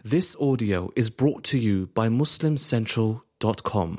This audio is brought to you by MuslimCentral.com.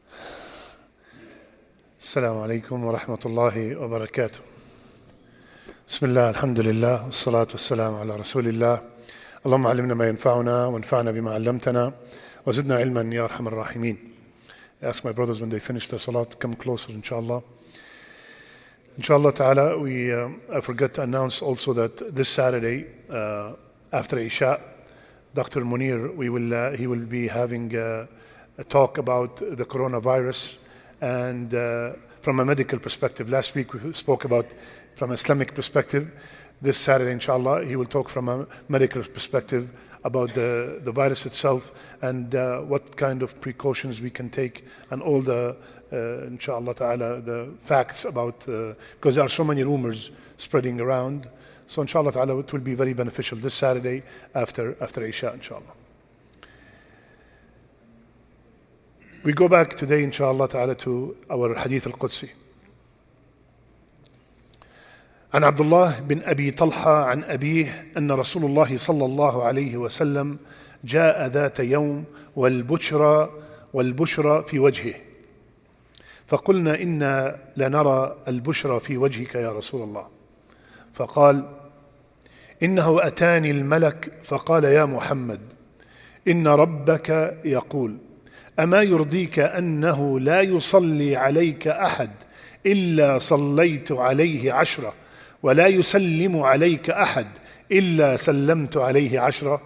السلام عليكم ورحمة الله وبركاته. بسم الله الحمد لله والصلاة والسلام على رسول الله. اللهم علمنا ما ينفعنا وانفعنا بما علمتنا وزدنا علما يا أرحم الراحمين. I ask my brothers when they finish their salat, come closer inshallah. Inshallah ta'ala, I forgot to announce also that this Saturday after Isha, Dr. Munir, he will be having a talk about the coronavirus and from a medical perspective. Last week we spoke about from an Islamic perspective. This Saturday, inshallah, he will talk from a medical perspective about the virus itself and what kind of precautions we can take and all the, inshallah ta'ala, the facts about, because there are so many rumors spreading around. So inshallah ta'ala, it will be very beneficial this Saturday after Isha, inshallah. We go back today, inshallah ta'ala, to our Hadith al-Qudsi. عن عبد الله بن أبي طلحة عن أبيه أن رسول الله صلى الله عليه وسلم جاء ذات يوم والبشرى في وجهه فقلنا إنا لنرى البشرى في وجهك يا رسول الله فقال إنه أتاني الملك فقال يا محمد إن ربك يقول أما يرضيك أنه لا يصلي عليك أحد إلا صليت عليه 10 ولا يسلم عليك أحد إلا سلمت عليه 10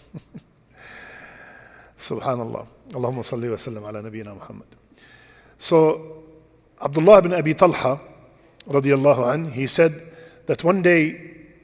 سبحان الله اللهم صل وسلم على نبينا محمد. So Abdullah ibn Abi Talha radiyallahu anh, he said that one day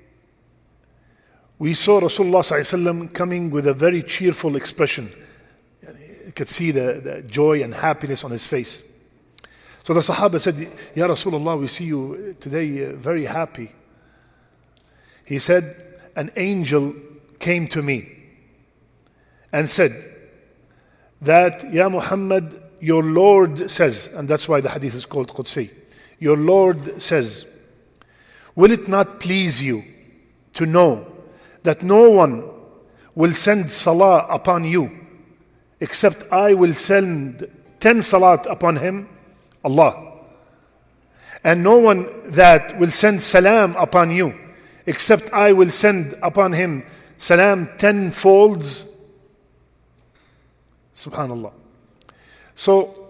we saw Rasulullah sallallahu alaihi wasallam coming with a very cheerful expression. You could see the joy and happiness on his face. So the Sahaba said, Ya Rasulullah, we see you today very happy. He said, an angel came to me and said that, Ya Muhammad, your Lord says, and that's why the hadith is called Qudsi, your Lord says, will it not please you to know that no one will send salah upon you except I will send 10 salat upon him, Allah. And no one that will send salam upon you except I will send upon him salam 10 folds. Subhanallah. So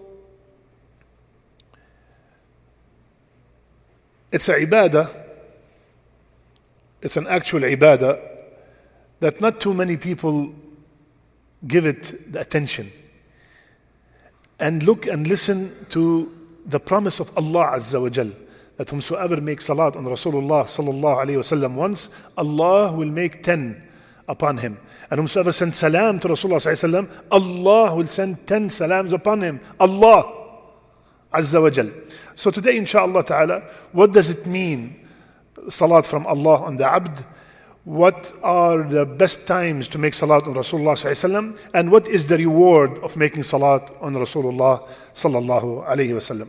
it's a ibadah, it's an actual ibadah that not too many people give it the attention. And look and listen to the promise of Allah Azza wa Jal, that whomsoever makes salat on Rasulullah sallallahu alayhi wa sallam once, Allah will make 10 upon him. And whomsoever sends salam to Rasulullah sallallahu alayhi wa sallam, Allah will send 10 salams upon him. Allah Azza wa Jal. So today, inshaAllah ta'ala, what does it mean, salat from Allah on the abd? What are the best times to make salat on Rasulullah sallallahu alaihi wasallam, and what is the reward of making salat on Rasulullah sallallahu alaihi wasallam?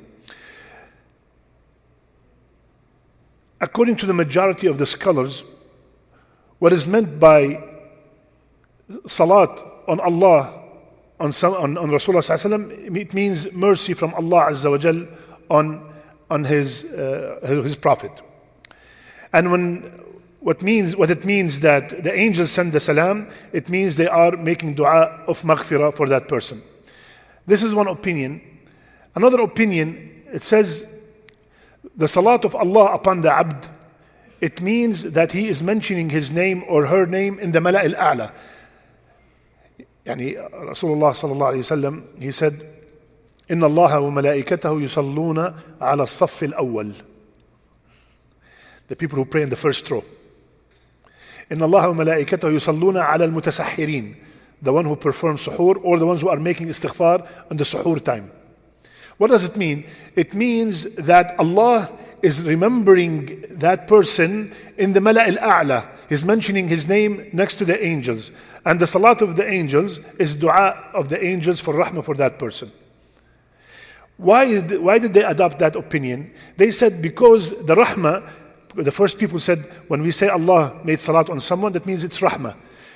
According to the majority of the scholars, what is meant by salat on Allah on Rasulullah sallallahu alaihi wasallam, it means mercy from Allah Azza wa Jal on his prophet. And what it means that the angels send the salam, it means they are making dua of maghfirah for that person. This is one opinion. Another opinion, it says the salat of Allah upon the abd, it means that he is mentioning his name or her name in the mala' al-a'la. Yani Rasulullah sallallahu alayhi wa sallam, he said, Inna Allah wa malaikatahu yusalluna ala as-saff al-awwal. The people who pray in the first row. إن الله وملائكته يصلون على المتسحرين, the one who performs suhoor or the ones who are making istighfar on the suhoor time. What does it mean? It means that Allah is remembering that person in the mala' al-a'la. He's mentioning his name next to the angels. And the salat of the angels is dua of the angels for rahmah for that person. Why did they adopt that opinion? They said because the rahmah, the first people said, when we say Allah made salat on someone, that means it's rahmah.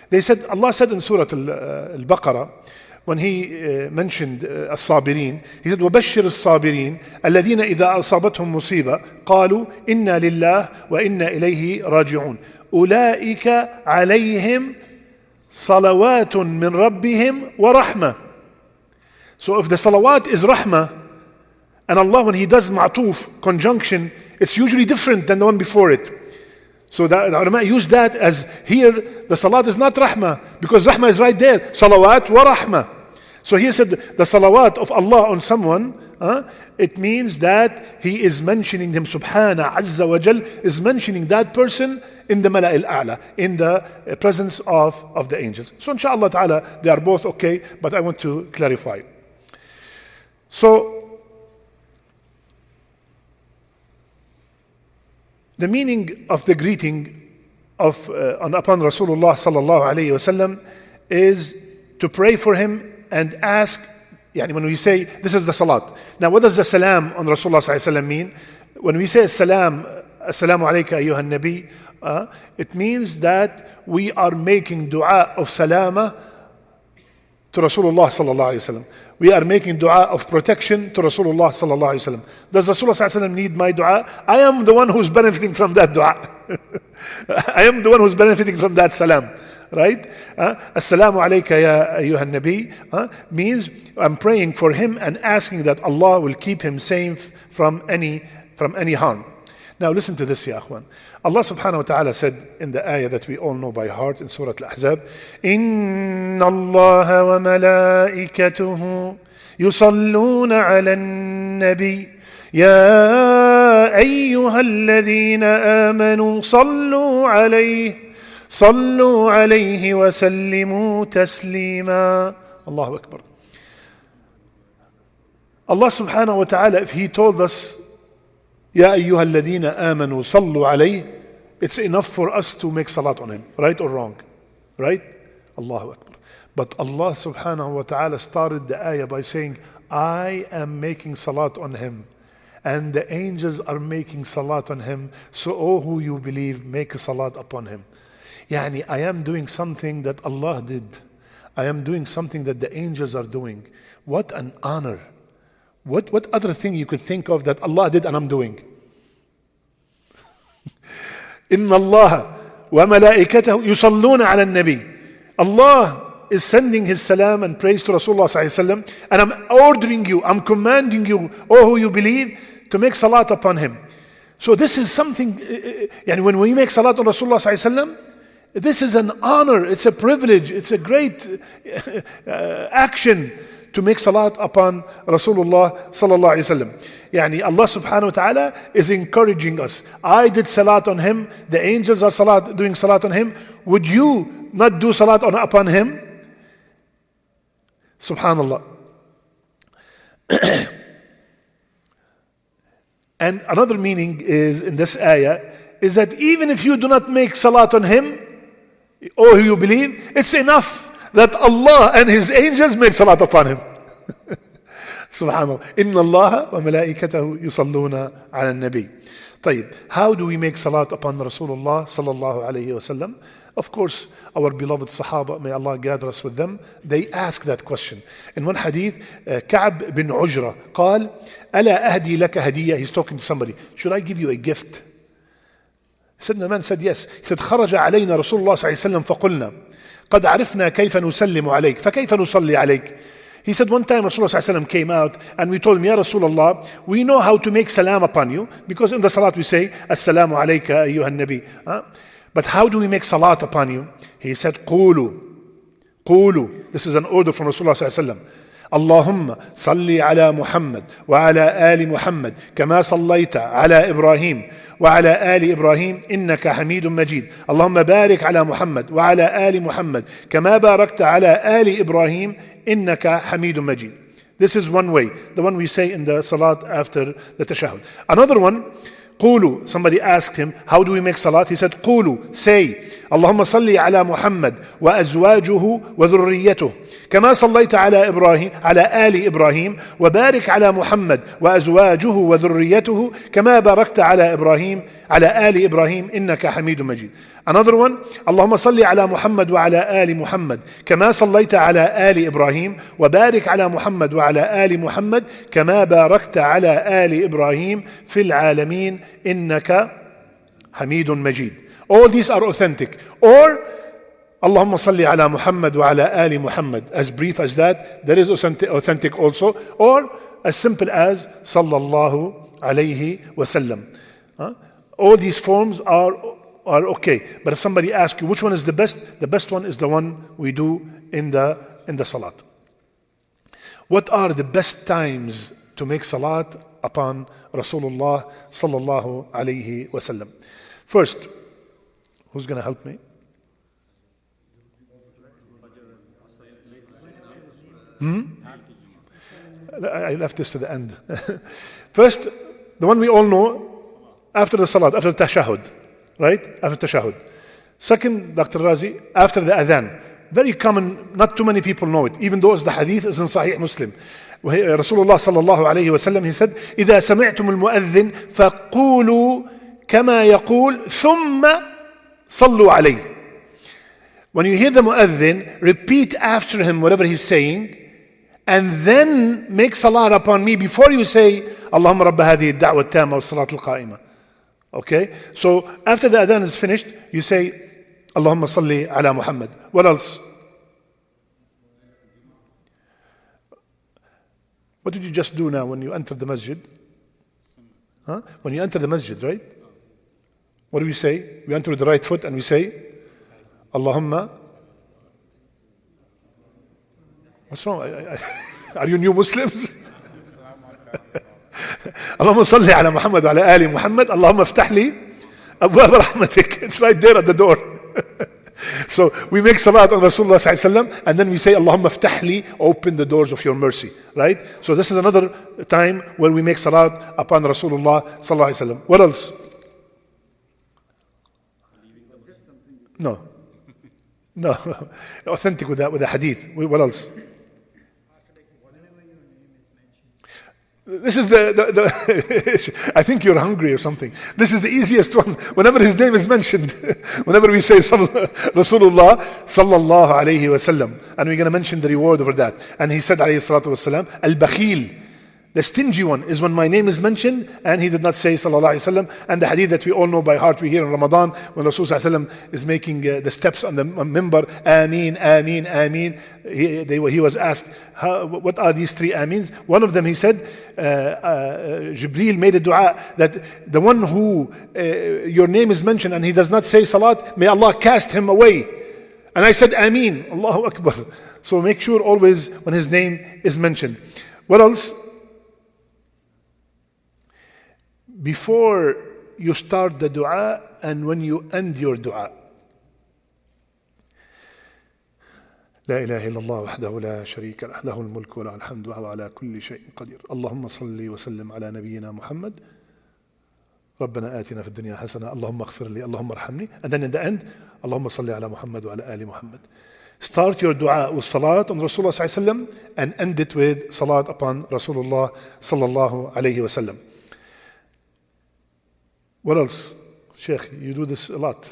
They said, Allah said in Surah Al-Baqarah, when He mentioned الصابرين, He said, وَبَشِّرِ الصابرين الذين إذا أصابتهم مصيبة قالوا إنا لله وإنا إليه راجعون أولئك عليهم صلوات من ربهم ورحمة. So if the salawat is rahmah, and Allah, when He does ma'tuf, conjunction, it's usually different than the one before it. So the ulama use that as here, the salat is not rahmah, because rahmah is right there. Salawat wa rahmah. So here said the salawat of Allah on someone, it means that He is mentioning them, subhana, azza wa jal, is mentioning that person in the mala al-a'la, in the presence of the angels. So inshallah ta'ala, they are both okay, but I want to clarify. So, the meaning of the greeting upon Rasulullah sallallahu alayhi wasallam is to pray for him and ask, when we say, this is the salat. Now, what does the salam on Rasulullah sallallahu alayhi wasallam mean? When we say salam, assalamu alayka ayyuhan nabi, it means that we are making dua of salama to Rasulullah sallallahu alayhi wasallam. We are making dua of protection to Rasulullah sallallahu alayhi wasallam. Does Rasulullah sallallahu alayhi wasallam need my dua? I am the one who's benefiting from that dua. I am the one who's benefiting from that salam. Right? Assalamu alayka ya ayyuhan nabi means I'm praying for him and asking that Allah will keep him safe from any harm. Now listen to this, ya akhwan. Allah subhanahu wa ta'ala said in the ayah that we all know by heart in Surah Al-Ahzab, إِنَّ اللَّهَ وَمَلَائِكَتُهُ يُصَلُّونَ عَلَى النَّبِيِّ يَا أَيُّهَا الَّذِينَ آمَنُوا صَلُّوا عَلَيْهِ وَسَلِّمُوا تَسْلِيمًا. Allahu Akbar. Allah subhanahu wa ta'ala, if He told us, Ya ayyuha alladhina amanu sallu alayhi, it's enough for us to make salat on him, right or wrong? Right? Allahu Akbar. But Allah subhanahu wa ta'ala started the ayah by saying, I am making salat on him, and the angels are making salat on him, so all who you believe, make a salat upon him. I am doing something that Allah did. I am doing something that the angels are doing. What an honor. What other thing you could think of that Allah did and I'm doing? إِنَّ اللَّهَ وَمَلَائِكَتَهُ يُصَلُّونَ عَلَى النَّبِيِّ. Allah is sending His salam and praise to Rasulullah sallallahu alaihi wasallam, and I'm ordering you, I'm commanding you, oh who you believe, to make salat upon him. So this is something, when we make salat on Rasulullah sallallahu alaihi wasallam, this is an honor, it's a privilege, it's a great action to make salat upon Rasulullah sallallahu alaihi wasallam. Allah subhanahu wa ta'ala is encouraging us. I did salat on him, the angels are doing salat on him. Would you not do salat upon him? Subhanallah. And another meaning is in this ayah is that even if you do not make salat on him, or who you believe, it's enough that Allah and His angels made salat upon him. Subhanallah. Inna Allah wa malaikatahu yusalluna ala nabi. طيب, how do we make salat upon Rasulullah sallallahu alayhi wa sallam? Of course, our beloved Sahaba, may Allah gather us with them, they ask that question. In one hadith, Ka'b bin Ujra قال ألا أهدي لك هدية. He's talking to somebody. Should I give you a gift? The man said yes. He said خرج علينا رسول الله صلى الله عليه وسلم فقلنا قد عرفنا كيف نسلم عليك فكيف نصلي عليك. He said one time Rasulullah sallallahu alaihi wasallam came out and we told him, Ya Rasulullah, we know how to make salam upon you, because in the salat we say Assalamu alayka ayyuhan nabi. But how do we make salat upon you? He said Qulu. This is an order from Rasulullah sallallahu alaihi wasallam. اللهم صل على محمد وعلى آل محمد كما صليت على إبراهيم وعلى آل إبراهيم إنك حميد مجيد اللهم بارك على محمد وعلى آل محمد كما باركت على آل إبراهيم إنك حميد مجيد. This is one way, the one we say in the salat after the tashahhud. Another one, قولوا. Somebody asked him, how do we make salat? He said, قولوا, say, اللهم صل على محمد وأزواجه وذريته كما صليت على إبراهيم على آل إبراهيم وبارك على محمد وأزواجه وذريته كما باركت على إبراهيم على آل إبراهيم إنك حميد مجيد. Another one, اللهم صل على محمد وعلى آل محمد كما صليت على آل إبراهيم وبارك على محمد وعلى آل محمد كما باركت على آل إبراهيم في العالمين إنك حميد مجيد. All these are authentic. Or اللهم صل على محمد وعلى آل محمد, as brief as that, that is authentic also. Or as simple as صلى الله عليه وسلم. All these forms are okay. But if somebody asks you which one is the best one is the one we do in the salat. What are the best times to make salat upon Rasulullah sallallahu alayhi wasallam? First, who's going to help me? I left this to the end. First, the one we all know, after the salat, after the tashahud, right? After tashahud. Second, Dr. Razi, after the adhan. Very common, not too many people know it, even though the hadith is in Sahih Muslim. Rasulullah sallallahu alayhi wa sallam, he said, إِذَا سَمِعْتُمُ الْمُؤَذِّنِ فَقُولُوا كَمَا يَقُولُ ثُمَّ صَلُّوا عَلَيْهِ. When you hear the mu'adhin, repeat after him whatever he's saying, and then make salat upon me before you say, Allahumma rabba hadhihi ad-da'wa at-tamma wa salat al-qa'ima. Okay? So after the adhan is finished, you say, Allahumma salli ala Muhammad. What else? What did you just do now when you entered the masjid? Huh? When you enter the masjid, right? What do we say? We enter with the right foot and we say, Allahumma. What's wrong? Are you new Muslims? Allahumma salli ala Muhammad wa ala ali Muhammad. Allahumma aftah li abwab rahmatik. It's right there at the door. So we make salat on Rasulullah sallallahu alaihi wasallam, and then we say Allahumma aftah li, open the doors of your mercy. Right? So this is another time where we make salat upon Rasulullah sallallahu alaihi wasallam. What else? No. Authentic with a hadith. What else? This is the I think you're hungry or something. This is the easiest one. Whenever his name is mentioned, whenever we say Rasulullah sallallahu alayhi wa sallam, and we're going to mention the reward over that. And he said alayhi salatu wasalam, al-bakhil, the stingy one, is when my name is mentioned and he did not say sallallahu alayhi wa sallam. And the hadith that we all know by heart, we hear in Ramadan when Rasulullah sallallahu alayhi wa sallam is making the steps on the minbar, Ameen, Ameen, Ameen. He was asked, what are these three Ameens? One of them, he said, Jibreel made a dua that the one who your name is mentioned and he does not say salat, may Allah cast him away. And I said, Ameen, Allahu Akbar. So make sure always when his name is mentioned. What else? Before you start the dua and when you end your dua. لا إله إلا الله وحده لا شريك له له الملك وله الحمد وهو على كل شيء قدير اللهم صل وسلم على نبينا محمد ربنا آتنا في الدنيا حسنة اللهم اغفر لي اللهم ارحمني. And then in the end, اللهم صل على محمد وعلى آل محمد. Start your dua with salat on Rasulullah sallallahu alaihi wasallam and end it with salat upon Rasulullah sallallahu alaihi wasallam. What else? Sheikh, you do this a lot.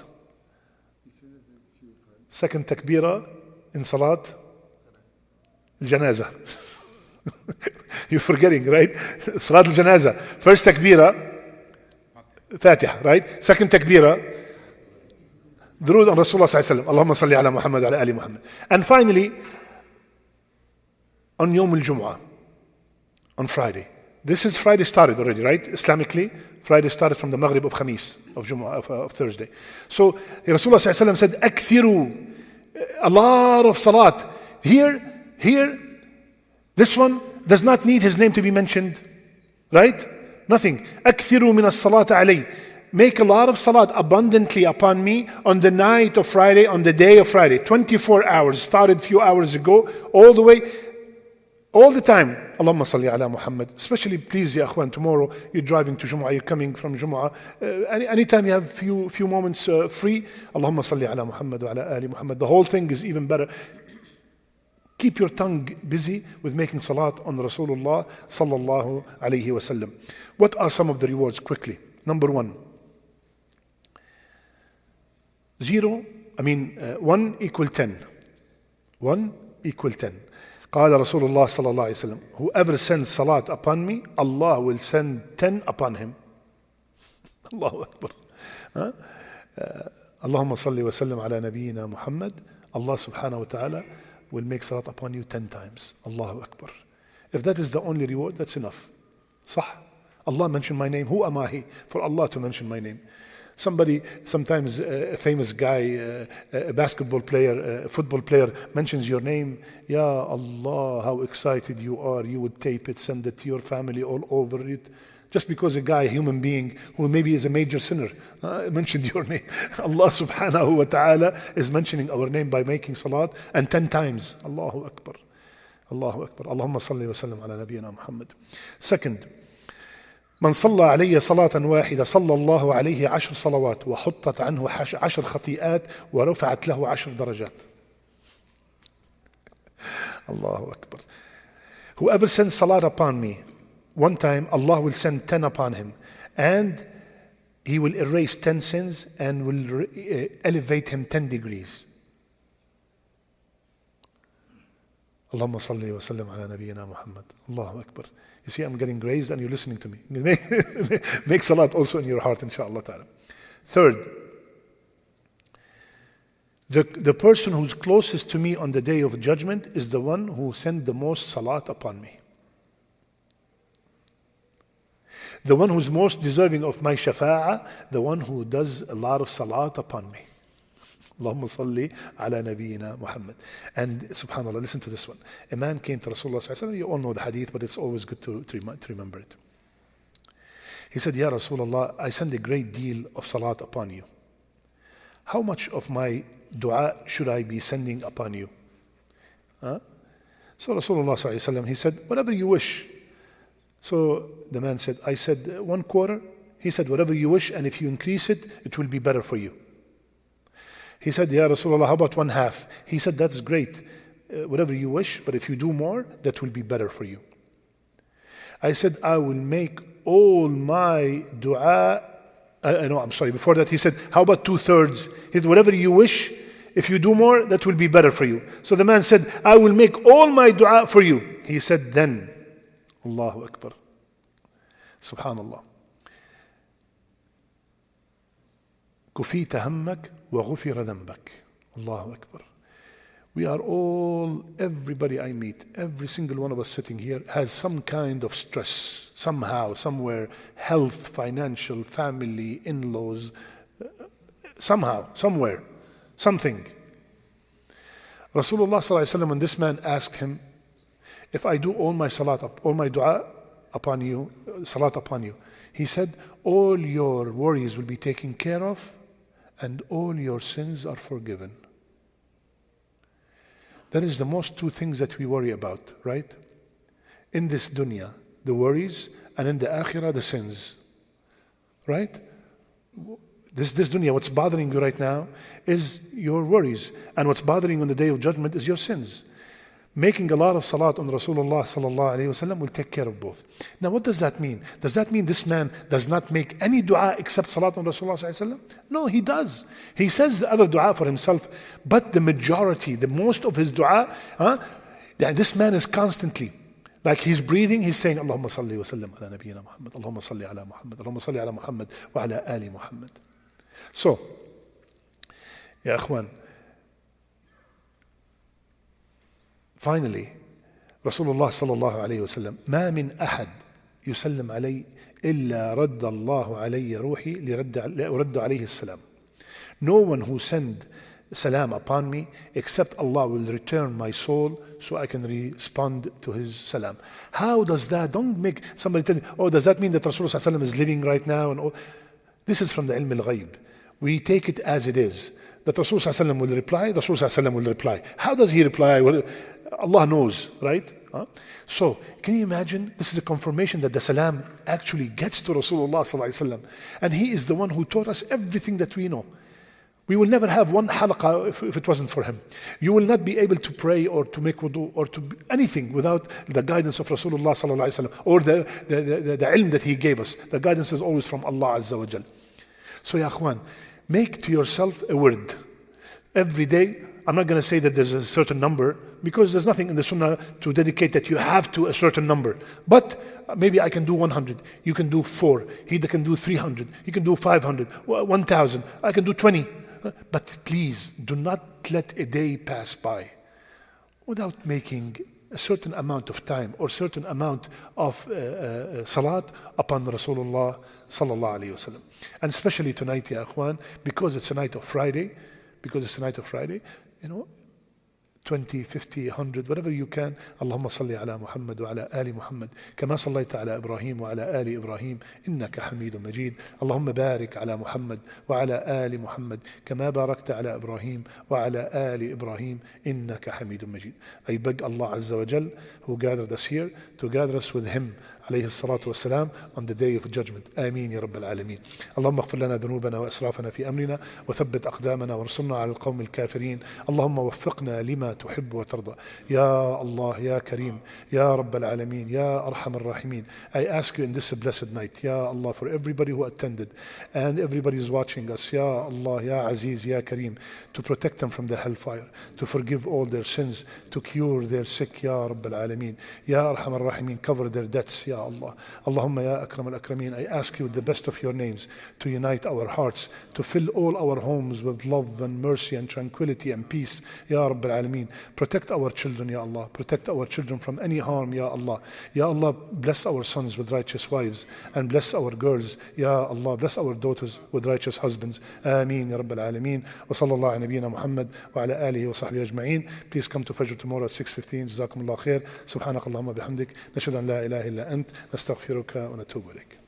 Second takbirah in salat al-janaza. You're forgetting, right? Salat al-janaza. First takbirah, Fatiha, right? Second takbirah, Durood on Rasulullah sallallahu alaihi wasallam. Allahumma salli ala Muhammad wa ala ali Muhammad. And finally, on Yawm al-Jum'ah, on Friday. This is Friday started already, right? Islamically, Friday started from the Maghrib of Khamis, of Jumu'ah, of Thursday. So Rasulullah sallallahu alaihi wasallam said, "Akthiru." A lot of salat. Here, this one does not need his name to be mentioned. Right? Nothing. أكثروا من الصلاة علي. Make a lot of salat abundantly upon me on the night of Friday, on the day of Friday. 24 hours. Started a few hours ago, all the way All the time, Allahumma salli ala Muhammad. Especially, please, ya akhwan, tomorrow you're driving to Jumu'ah, you're coming from Jumu'ah. Anytime you have few moments free, Allahumma salli ala Muhammad wa ala ali Muhammad. The whole thing is even better. Keep your tongue busy with making salat on Rasulullah sallallahu alayhi wa sallam. What are some of the rewards? Quickly. Number 1. 1 equal 10. 1 equal 10. قال رسول الله صلى الله عليه وسلم, whoever sends salat upon me, Allah will send 10 upon him. Allahu Akbar. Allahumma salli wa sallim ala nabiyyina Muhammad. Allah subhanahu wa ta'ala will make salat upon you 10 times. Allahu Akbar. If that is the only reward, that's enough. Sah. Allah mentioned my name. Who am I for Allah to mention my name? Sometimes a famous guy, a basketball player, a football player mentions your name. Ya Allah, how excited you are. You would tape it, send it to your family all over it. Just because a guy, a human being, who maybe is a major sinner, mentioned your name. Allah subhanahu wa ta'ala is mentioning our name by making salat, and 10 times. Allahu Akbar. Allahu Akbar. Allahumma salli wa sallam ala nabiyyina Muhammad. Second, من صلى علي صلاة واحدة صلى الله عليه 10 صلوات وحطت عنه 10 خطيئات ورفعت له 10 درجات. Allahu Akbar. Whoever sends salat upon me, one time Allah will send 10 upon him, and He will erase 10 sins and will elevate him 10 degrees. Allahumma salli wa sallim ala nabiyyina Muhammad. Allahu Akbar. You see, I'm getting grazed and you're listening to me. Make salat also in your heart, inshaAllah ta'ala. Third, the person who's closest to me on the day of judgment is the one who sent the most salat upon me. The one who's most deserving of my shafa'ah, the one who does a lot of salat upon me. Allahumma salli ala nabiyyina Muhammad. And subhanAllah, listen to this one. A man came to Rasulullah sallallahu alaihi wasallam. You all know the hadith, but it's always good to remember it. He said, Ya Rasulullah, I send a great deal of salat upon you. How much of my dua should I be sending upon you? So Rasulullah sallallahu alaihi wasallam, he said, whatever you wish. So the man said, I said 1/4. He said, whatever you wish, and if you increase it, it will be better for you. He said, Ya Rasulullah, how about 1/2? He said, that's great. Whatever you wish, but if you do more, that will be better for you. I said, I will make all my dua. Before that, he said, how about 2/3? He said, whatever you wish, if you do more, that will be better for you. So the man said, I will make all my dua for you. He said, then, Allahu Akbar. Subhanallah. كفيت همك وغفر ذنبك. Allahu Akbar. We are all, everybody I meet, every single one of us sitting here has some kind of stress, somehow, somewhere, health, financial, family, in-laws, somehow, somewhere, something. Rasulullah sallallahu alaihi wasallam, when this man asked him, if I do all my salat, all my dua upon you, salat upon you, he said, all your worries will be taken care of and all your sins are forgiven. That is the most two things that we worry about, right? In this dunya, the worries, and in the akhirah, the sins. Right? This dunya, what's bothering you right now is your worries. And what's bothering you on the day of judgment is your sins. Making a lot of salat on Rasulullah sallallahu alayhi wasallam will take care of both. Now what does that mean? Does that mean this man does not make any dua except salat on Rasulullah sallallahu alayhi wasallam? No, he does. He says the other dua for himself, but the majority, the most of his dua, this man is constantly, like he's breathing, he's saying, Allahumma salli wa sallim ala nabiyyina Muhammad, Allahumma salli ala Muhammad, Allahumma salli ala Muhammad wa ala ali Muhammad. So, ya akhwan, finally, Rasulullah sallallahu alayhi wa sallam, ما من أحد يسلم علي إلا رد الله علي روحي لأرد عليه السلام. No one who send salam upon me except Allah will return my soul so I can respond to his salam. How does that? Don't make somebody tell me, oh, does that mean that Rasulullah sallallahu alayhi wa sallam is living right now? And all? This is from the ilm al-ghayb. We take it as it is. That Rasulullah sallallahu alayhi wa sallam will reply, Rasulullah sallallahu alayhi wa sallam will reply. How does he reply? Well, Allah knows, right? So, can you imagine? This is a confirmation that the salam actually gets to Rasulullah sallallahu alaihi wasallam, and he is the one who taught us everything that we know. We will never have one halaqah if it wasn't for him. You will not be able to pray or to make wudu or to anything without the guidance of Rasulullah sallallahu alaihi wasallam or the ilm that he gave us. The guidance is always from Allah Azza wa Jal. So ya akhwan, make to yourself a word every day. I'm not going to say that there's a certain number because there's nothing in the sunnah to dedicate that you have to a certain number. But maybe I can do 100. You can do 4. He can do 300. You can do 500, 1,000. I can do 20. But please do not let a day pass by without making a certain amount of time or certain amount of salat upon Rasulullah sallallahu alaihi wasallam. And especially tonight, ya akhwan, because it's a night of Friday, you know, 20, 50, 100, whatever you can. Allahumma salli ala Muhammad wa ala ali Muhammad kama sallaita ala Ibrahim wa ala ali Ibrahim innaka Hamidun Majid. Allahumma barik ala Muhammad wa ala ali Muhammad kama barakta ala Ibrahim wa ala ali Ibrahim innaka Hamidun Majid. I beg Allah Azza wa Jal, who gathered us here, to gather us with him عليه الصلاة والسلام on the day of judgment. آمين يا رب العالمين. اللهم اغفر لنا ذنوبنا وإسرافنا في أمرنا وثبت أقدامنا وانصرنا على القوم الكافرين. اللهم وفقنا لما تحب وترضى. يا الله يا كريم يا رب العالمين يا أرحم الراحمين. I ask you in this blessed night, Ya Allah, for everybody who attended and everybody is watching us, Ya Allah, Ya Aziz, Ya Kareem, to protect them from the hellfire, to forgive all their sins, to cure their sick, Ya Rabb al-Alameen. Ya Arham al-Rahimin, cover their debts, Ya Allah. Allahumma Ya Akram al-Akramin, I ask you with the best of your names to unite our hearts, to fill all our homes with love and mercy and tranquility and peace, Ya Rabb al-Alameen. Protect our children, Ya Allah. Protect our children from any harm, Ya Allah. Ya Allah, bless our sons with righteous wives and bless our girls, Ya Allah. Bless our daughters with righteous husbands. Ameen, Ya Rabb al-Alameen. Wa sallallahu ala nabiyyina Muhammad wa ala alihi wa sahbihi ajma'in. Please come to Fajr tomorrow at 6:15. Jazakumullah khair. Subhanakallahumma bihamdik. Nashhadu an la ilaha illa ant. نستغفرك ونتوب إليك.